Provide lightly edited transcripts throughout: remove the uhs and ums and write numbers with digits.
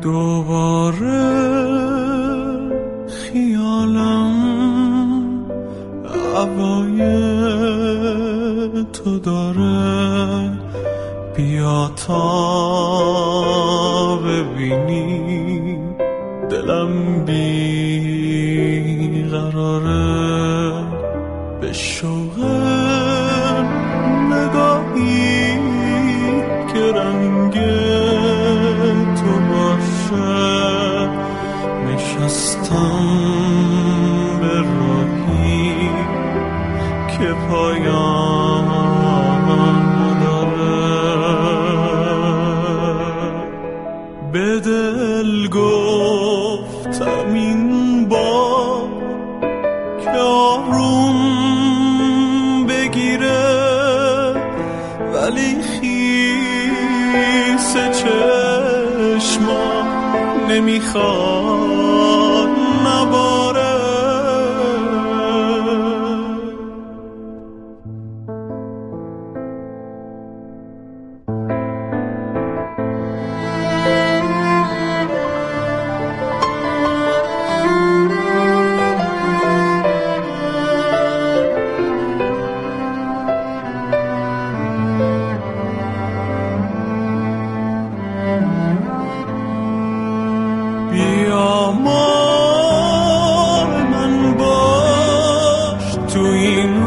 دوباره خیالم هوای تو داره، بیا تا ببینی دلم بیقراره، به شوق نگاهی که رنگ تو باشه، نشستم به راهی که پایان نداره، به دل گفتم این بار که آروم بگیره، ولی خیس چشما نمیخواد نباره. بیا مال من باش تو این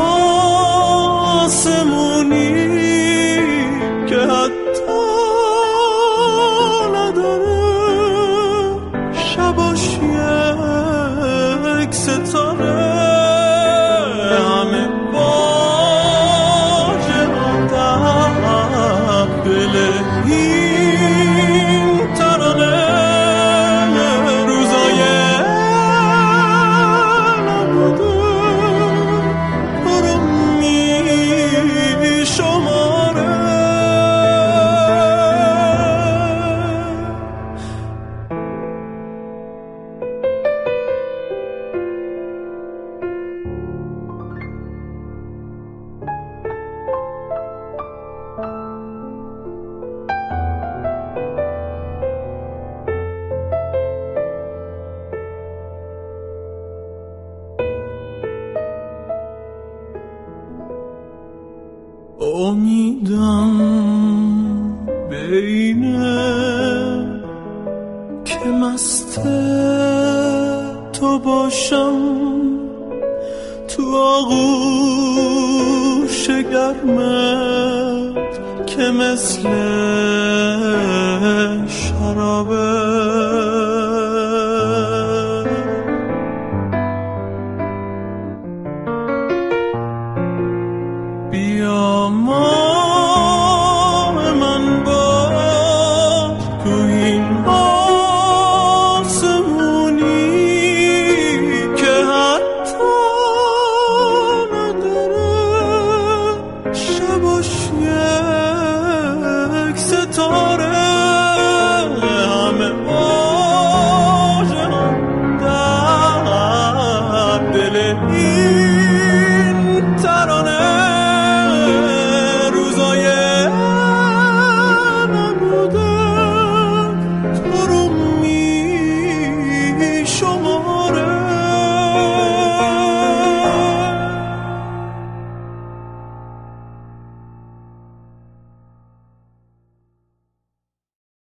آسمونی که حتی نداره شباش یک ستاره، همه باجه آدم دل این ترانه، امیدم به اینه که مست تو باشم، تو آغوش گرمت که مثل شرابه